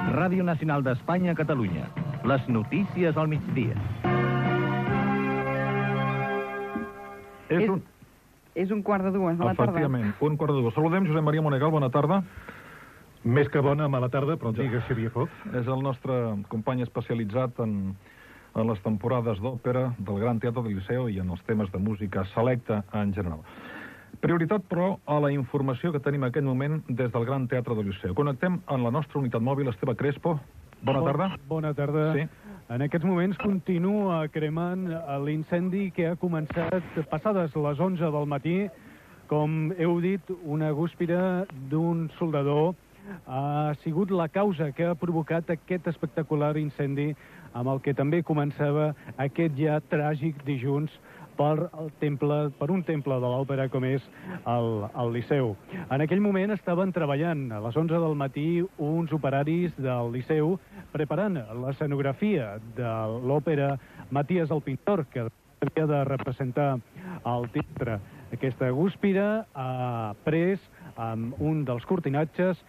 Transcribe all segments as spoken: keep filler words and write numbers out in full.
Ràdio Nacional d'Espanya a Catalunya. Les notícies al migdia. És És, un... és un quart de dues de la tarda. Efectivament, un quart de dues. Saludem Josep Maria Monegal, bona tarda. Més que bona, mala tarda, però digues Xavier Fox. És el nostre company especialitzat en, en les temporades d'òpera del Gran Teatre del Liceu i en els temes de música selecta en general. Prioritat, però, a la informació que tenim en aquest moment des del Gran Teatre del Liceu. Connectem en la nostra unitat mòbil, Esteve Crespo. Bona tarda. Bona tarda. Sí. En aquests moments continua cremant l'incendi que ha començat passades les onze del matí. Com heu dit, una gúspira d'un soldador ha sigut la causa que ha provocat aquest espectacular incendi amb el que també començava aquest ja tràgic dijuns per, el temple, per un temple de l'òpera com és el, el Liceu. En aquell moment estaven treballant a les onze del matí uns operaris del Liceu preparant l'escenografia de l'òpera Maties el Pintor, que havia de representar el teatre. Aquesta gúspira ha pres amb un dels cortinatges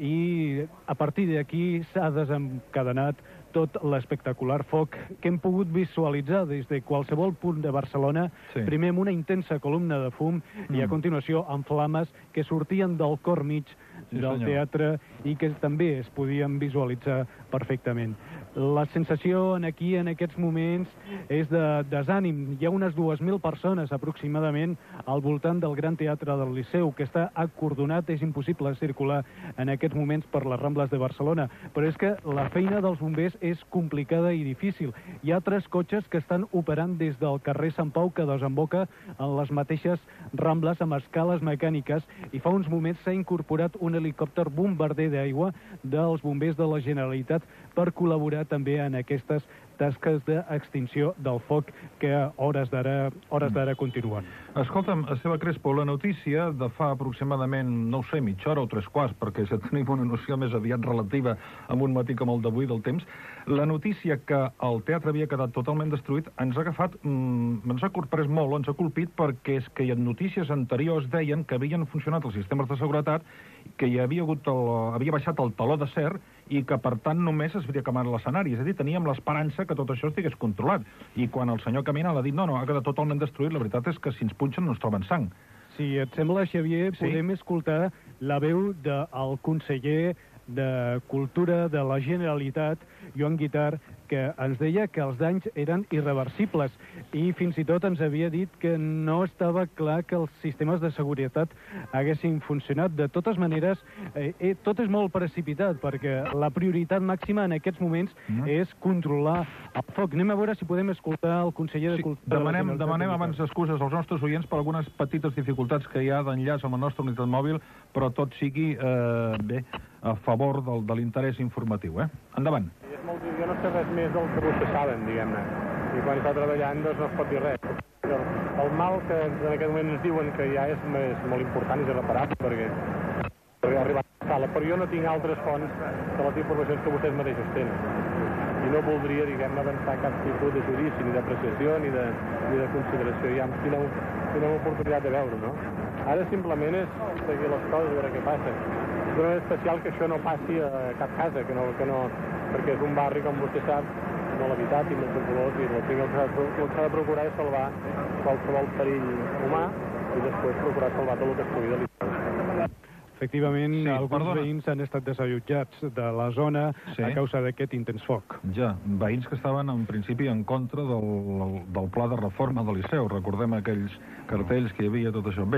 i a partir d'aquí s'ha desencadenat tot l'espectacular foc que hem pogut visualitzar des de qualsevol punt de Barcelona, sí. Primer amb una intensa columna de fum mm. i a continuació amb flames que sortien del cor mig sí, del senyor. teatre i que també es podien visualitzar perfectament. La sensació aquí en aquests moments és de desànim. Hi ha unes dues mil persones aproximadament al voltant del Gran Teatre del Liceu que està acordonat, és impossible circular en aquests moments per les Rambles de Barcelona, però és que la feina dels bombers és complicada i difícil. Hi ha tres cotxes que estan operant des del carrer Sant Pau que desemboca en les mateixes Rambles amb escales mecàniques i fa uns moments s'ha incorporat un helicòpter bombarder d'aigua dels bombers de la Generalitat per col·laborar també en aquestes tasques d'extinció del foc que a hores d'ara hores d'ara continuen. Escolta'm, Esteve Crespo, la notícia de fa aproximadament, no ho sé, mitja hora o tres quarts, perquè ja tenim una noció més aviat relativa amb un matí com el d'avui del temps, la notícia que el teatre havia quedat totalment destruït ens ha agafat, mmm, ens ha corprès molt, ens ha colpit, perquè és que en notícies anteriors deien que havien funcionat els sistemes de seguretat, que hi havia hagut el, havia baixat el taló d'acer i que, per tant, només es havia quemat l'escenari. És a dir, teníem l'esperança que tot això estigués controlat. I quan el senyor Caminal ha dit no, no, ha quedat totalment destruït, la veritat és que si ens punxen no ens troben sang. Si et sembla, Xavier, sí? Podem escoltar la veu del conseller de Cultura de la Generalitat, Joan Guitart, que ens deia que els danys eren irreversibles i fins i tot ens havia dit que no estava clar que els sistemes de seguretat haguessin funcionat. De totes maneres, eh, eh, tot és molt precipitat perquè la prioritat màxima en aquests moments mm. és controlar el foc. Anem a veure si podem escoltar el conseller de sí, Cultura. Demanem, de demanem abans excuses als nostres oients per algunes petites dificultats que hi ha d'enllaç amb la nostra unitat mòbil, però tot sigui eh, bé, a favor del, de l'interès informatiu. Eh? Endavant. És molt, jo no sé res més del que vostès saben, diguem-ne. I quan està treballant doncs no es pot dir res. El, el mal que en aquest moment ens diuen que ja és, és molt important, és irreparable, perquè perquè arribar a la sala. Però jo no tinc altres fonts de les informacions que vostès mateixos tenen. I no voldria, diguem-ne, avançar cap tipus de judici, ni d'apreciació, ni, de, ni de consideració. Ja tindrem, tindrem oportunitat de veure, no? Ara simplement és seguir les coses, veure què passa. És una especial que això no passi a cap casa, que no, que no, perquè és un barri, com vostè sap, molt habitat i molt populós, i el que s'ha de procurar és salvar qualsevol perill humà i després procurar salvar tot el que es pugui de l'Iceu. Efectivament, sí, alguns perdona. veïns han estat desallotjats de la zona sí. a causa d'aquest intens foc. Ja, veïns que estaven en principi en contra del, del pla de reforma de Liceu. Recordem aquells cartells que hi havia, tot això. Bé,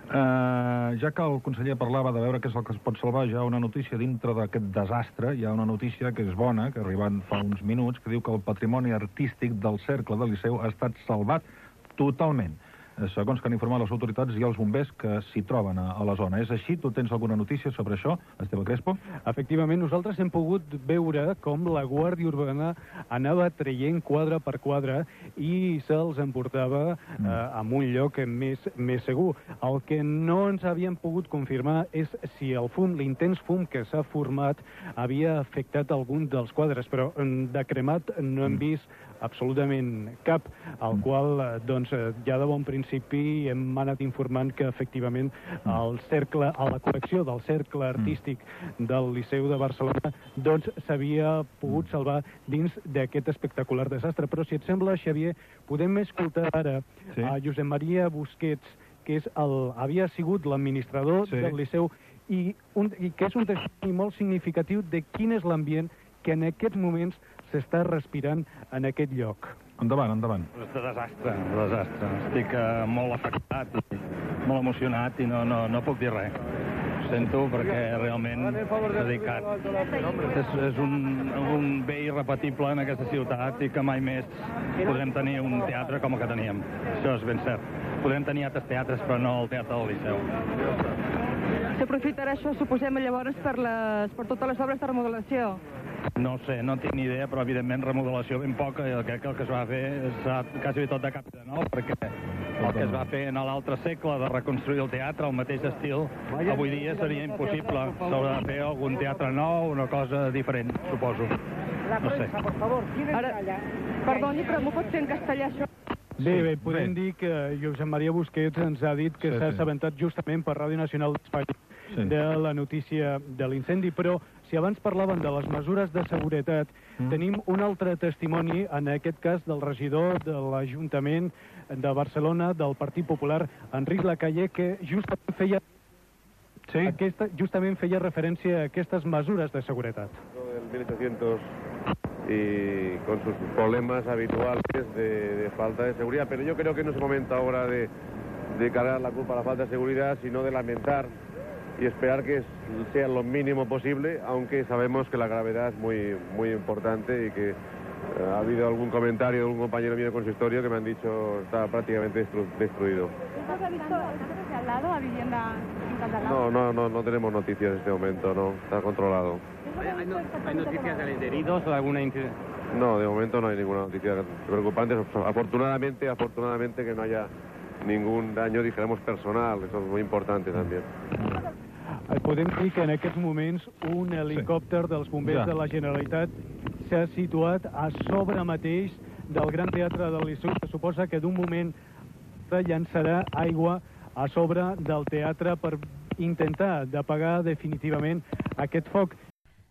eh, ja que el conseller parlava de veure què és el que es pot salvar, ja una notícia dintre d'aquest desastre, hi ha una notícia que és bona, que arribant fa uns minuts, que diu que el patrimoni artístic del Cercle del Liceu ha estat salvat totalment. Segons que han informat les autoritats i els bombers que s'hi troben a, a la zona. És així? Tu tens alguna notícia sobre això, Esteve Crespo? Efectivament, nosaltres hem pogut veure com la Guàrdia Urbana anava traient quadre per quadre i se'ls emportava mm. eh, en un lloc més, més segur. El que no ens havien pogut confirmar és si el fum, l'intens fum que s'ha format, havia afectat algun dels quadres, però de cremat no hem vist absolutament cap, el qual, doncs, ja de bon principi principi hem anat informant que efectivament el cercle, a la col·lecció del cercle artístic del Liceu de Barcelona doncs s'havia pogut salvar dins d'aquest espectacular desastre. Però si et sembla, Xavier, podem escoltar ara Sí. a Josep Maria Busquets, que és el, havia sigut l'administrador Sí. del Liceu i, un, i que és un testimoni molt significatiu de quin és l'ambient que en aquests moments s'està respirant en aquest lloc. Endavant, endavant. És de desastre, de desastre. Estic uh, molt afectat i molt emocionat i no, no, no puc dir res. Ho sento perquè realment s'ha dedicat. És, és un, un bé irrepetible en aquesta ciutat i que mai més podrem tenir un teatre com el que teníem. Això és ben cert. Podrem tenir altres teatres, però no el Teatre del Liceu. S'aprofitarà això, suposem, llavors, per, les, per totes les obres de remodelació? No ho sé, no tinc ni idea, però evidentment remodelació ben poca. Jo crec que el que es va fer és quasi tot de cap de nou, perquè el que es va fer en l'altre segle de reconstruir el teatre al mateix estil, avui dia seria impossible. S'haurà de fer algun teatre nou, una cosa diferent, suposo. No sé. Ara, perdoni, però m'ho pot fer en castellà, això? Bé, bé, podem dir que Josep Maria Busquets ens ha dit que Sí, s'ha sí. assabentat justament per Ràdio Nacional d'Espanya Sí. de la notícia de l'incendi, però si abans parlaven de les mesures de seguretat, Mm. tenim un altre testimoni, en aquest cas del regidor de l'Ajuntament de Barcelona, del Partit Popular, Enric Lacalle, que justament feia, Sí? aquesta, justament feia referència a aquestes mesures de seguretat. Del mil ochocientos y con sus problemas habituales de, de falta de seguridad, pero yo creo que no es momento ahora de, de cargar la culpa a la falta de seguridad, sino de lamentar y esperar que sea lo mínimo posible, aunque sabemos que la gravedad es muy, muy importante y que eh, ha habido algún comentario de algún compañero mío de consistorio que me han dicho está prácticamente destru destruido. ¿Usted ha visto casas de al lado, a vivienda de al lado? No, no, no, no tenemos noticias en este momento, no, está controlado. ¿Hay, no, ¿Hay noticias de heridos o alguna incidencia? No, de momento no hay ninguna noticia preocupante. Afortunadamente, afortunadamente que no haya ningún daño, dijéramos, personal. Eso es muy importante también. Podem dir que en aquests moments un helicòpter dels bombers Ja. de la Generalitat s'ha situat a sobre mateix del Gran Teatre del Liceu, que suposa que d'un moment llançarà aigua a sobre del teatre per intentar d'apagar definitivament aquest foc.